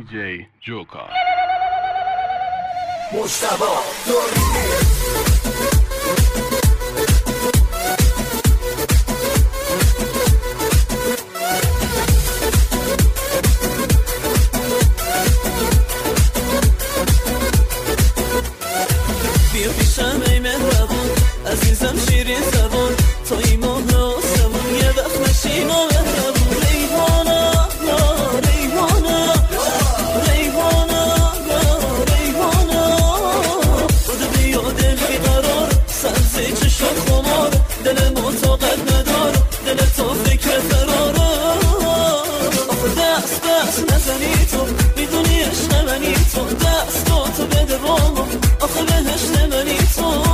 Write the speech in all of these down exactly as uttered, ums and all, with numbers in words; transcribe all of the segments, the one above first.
جی جوکر. مجتبی داریمی بیا پیشم ای مهربون عزیزم شیرین زبون توی ماه آسمون یه وقت نشین و مهربون ریحانا ریحانا ریحانا ریحانا بوده بیا دل بیقرار سبزی چشم خمار دل مطاقت ندار دل تو فکر فرار آخه دست دست نزنی تو میدونی عشق منی تو دست تو بده با ما آخه بهشت منی تو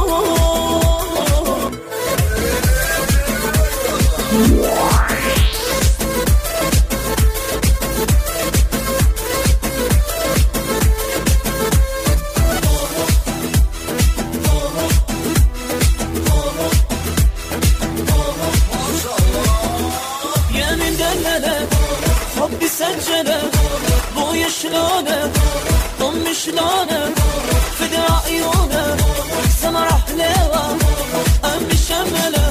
یمین دلله حبی سجله بوی شلونه ضم شلونه فدى عيونه سمر حلوة أم شمله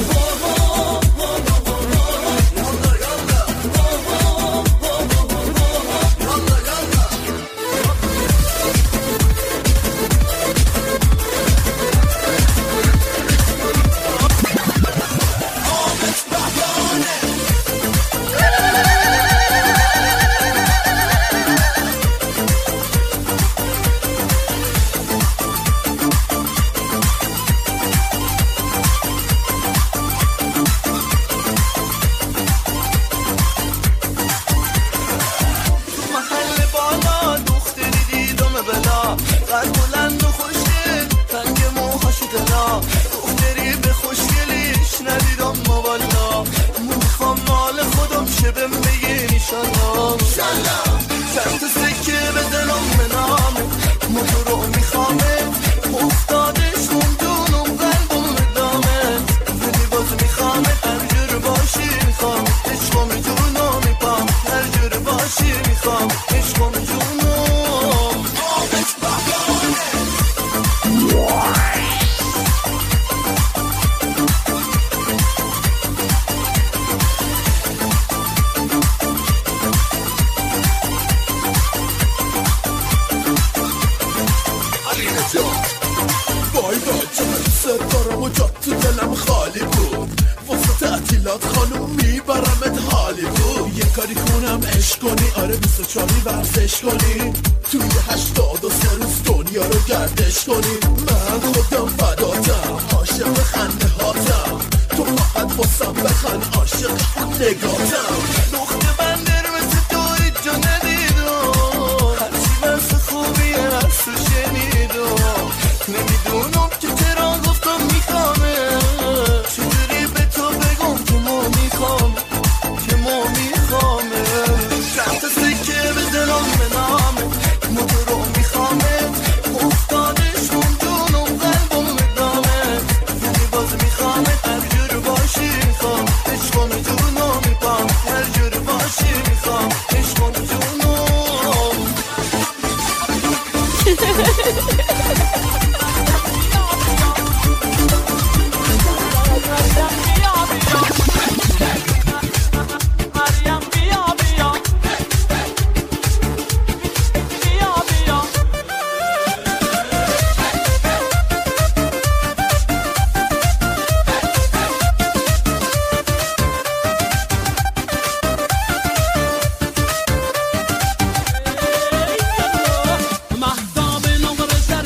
مهتاب نقره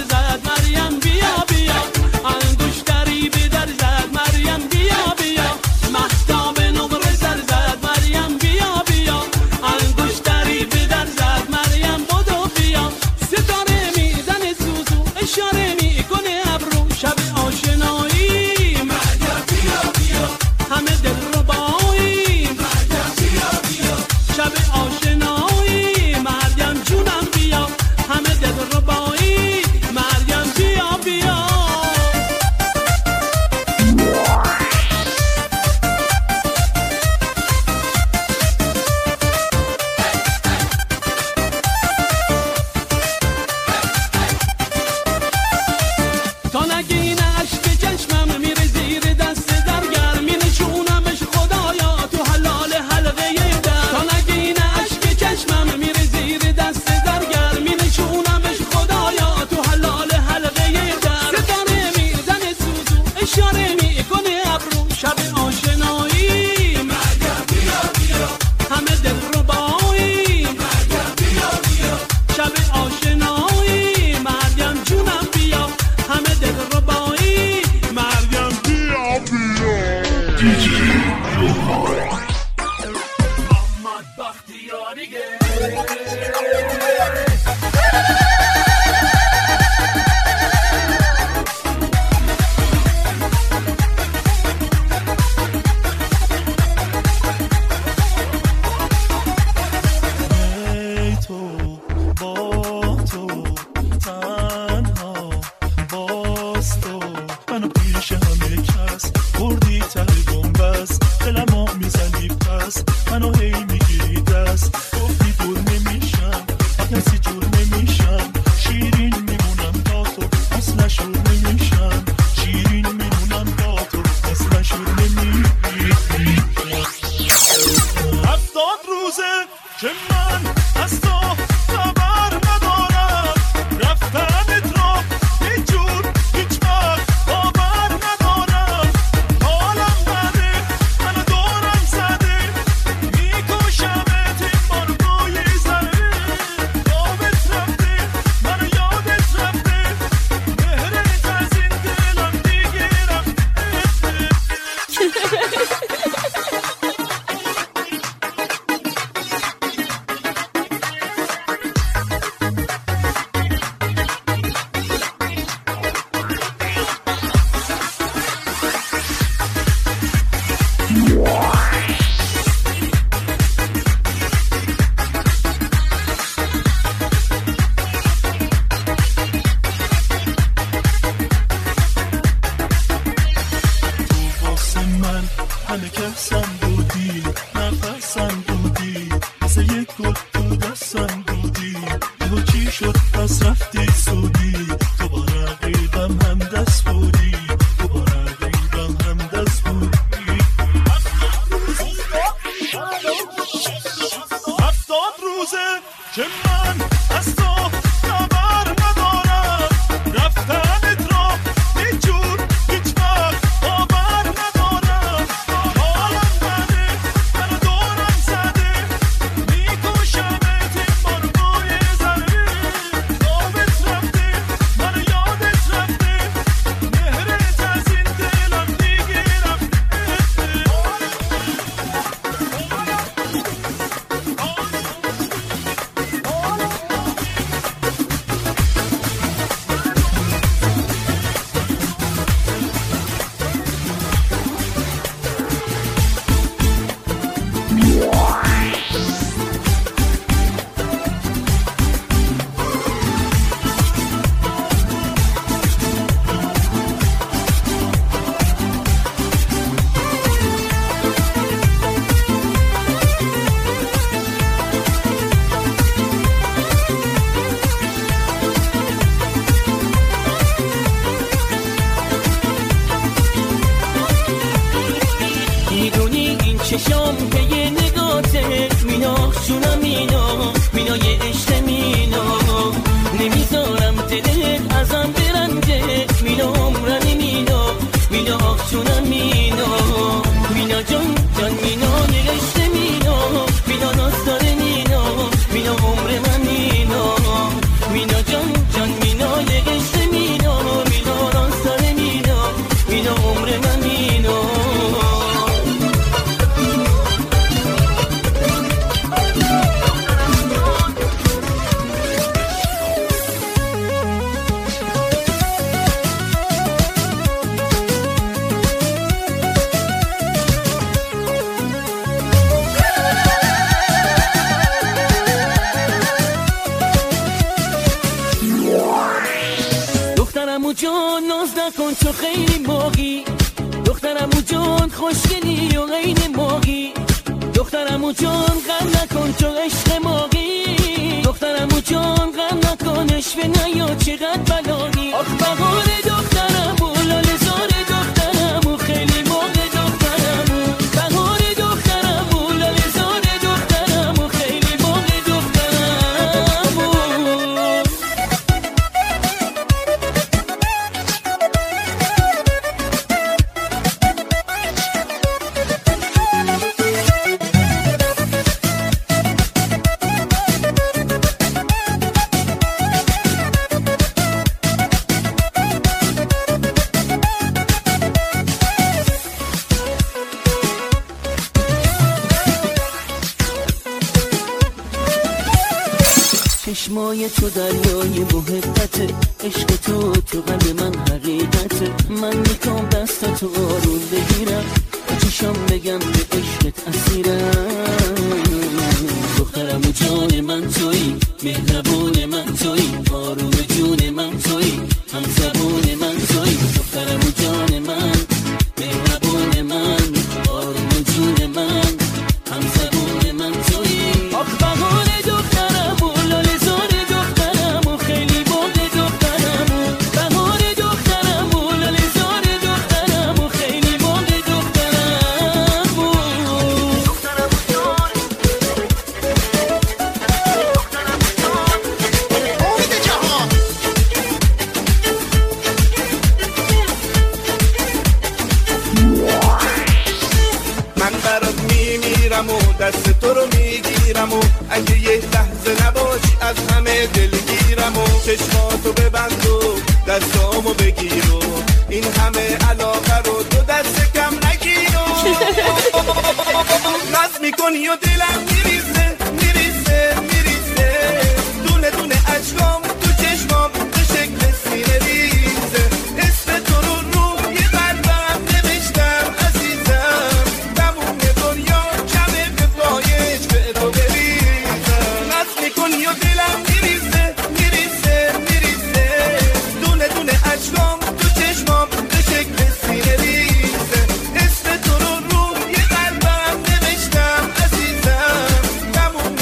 پس رفتی سودی تو با رقیبم هم دست بودی تو با رقیبم هم دست بودی هفتاد روزه که من از تو خبر ندارم رفتنت را هیچ جور هیچ وقت باور ندارم حالم بده منو دورم زده میکشمت این بار بای ذره خوابت رفته منو یادت رفته مهرت از این دلم دیگه رفته میدونی این چشام که یه نگاته میناخشونم مینا مینای عشق مینا نمیذارم دلت ازم برنده مینا عمرنی مینا مینا آخشونم مینا مینا جان جان مینا نگشته مینا مینا ناستار مینا مینا عمر من مینا مینا جان جان مینا نگشته مینا مینا ناستار مینا مینا عمر من مینا دخترمو جان ناز نکن تو خیلی ماغی دخترمو جان خوشگلی و غین ماغی دخترمو جان غم نکن تو عشق ماغی دخترمو جان غم نکنش به نیا چقدر بلایی آخ بهار دخترمو لاله زار دخترمو خیلی ماغ دخترمو بهار دخترمو لاله زار دخترمو خیلی ماغ دخترمو چشمای تو دریای محبته عشق تو تو قلب من حقیقته من میخوام دست تو آروم بگیرم چشم بگم به عشقت اسیرم دخترم و جان من تویی مهربون من تویی آروم جون من تویی هم زبون من تویی دخترم و جان من مهربون من آروم جون من هم زبون من تویی آخ بهار دخترم و لاله زار دخترم و خیلی باغ دخترم و بهار دخترم و لاله زار دخترم و خیلی باغ دخترم و دخترم جان دخترم جان امید جهان من برات میمیرم و دست تو رو میگیرم و اگه یه لحظه نباشی از همه دلگیرم و چشماتو ببند و دستامو بگیر و این همه علاقه رو تو دست کم نگیر و ناز میکنی و دلم میریزه میریزه میریزه دونه دونه اشکام تو چشمام به شکل سینه ریزه اسم تو رو روی قلبم نوشتم عزیزم تموم دنیا کمه به پایش به تو بریزم ناز میکنی و دلم میریزه میریزه میریزه دونه دونه اشکام تو چشمام به شکل سینه ریزه اسم تو رو روی قلبم نوشتم عزیزم تموم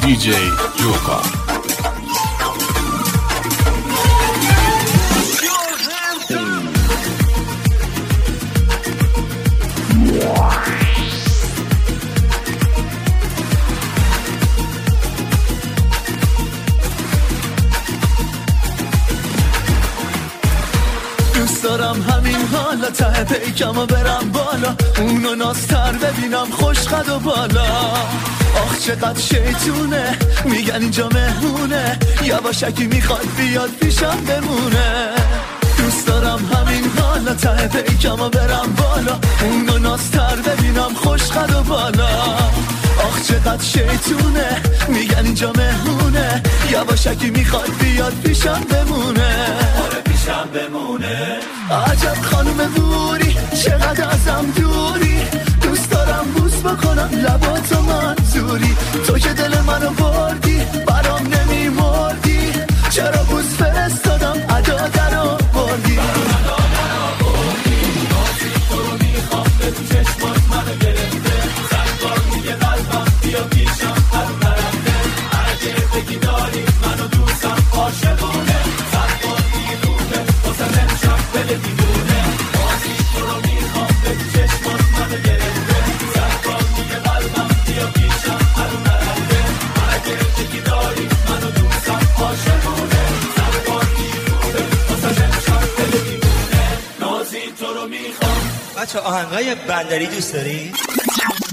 دی جی جوکا. دوست دارم همین حالا ته پیکم و برم بالا، اونو نازتر ببینم خوشقد و بالا. آخ چقدر شیطونه، میگن اینجا مهمونه، یواشکی میخواد بیاد پیشم بمونه. دوست دارم همین حالا ته پیکم و برم بالا، اونو نازتر ببینم خوشقد و بالا. آخ چقدر شیطونه، میگن اینجا مهمونه، یواشکی میخواد بیاد پیشم بمونه. آره پیشم بمونه. عجب خانم بوری، چقدر ازم دوری، دوست دارم بوس بکنم لباتو منظوری. تو که دل منو بردی، برام نمیمردی، چرا بوس فرستادم ادا در آوردی. تو رو میخوام به تو چشمات منو گرفته، زنگار میگه قلبم بیا پیشم هر نرفته. اگه بگی داری منو دوستم عاشقونه، زنگار میگه دوده واسه نمشم بده دیدونه. بازی تو رو میخوام به تو چشمات منو گرفته، زنگار میگه قلبم بیا پیشم هر نرفته. اگه بگی داری منو دوستم عاشقونه، زنگار میگه دوده واسه نمشم بده دیدونه. نازی تو رو میخوام. بچه آهنگای بندری دوست داری؟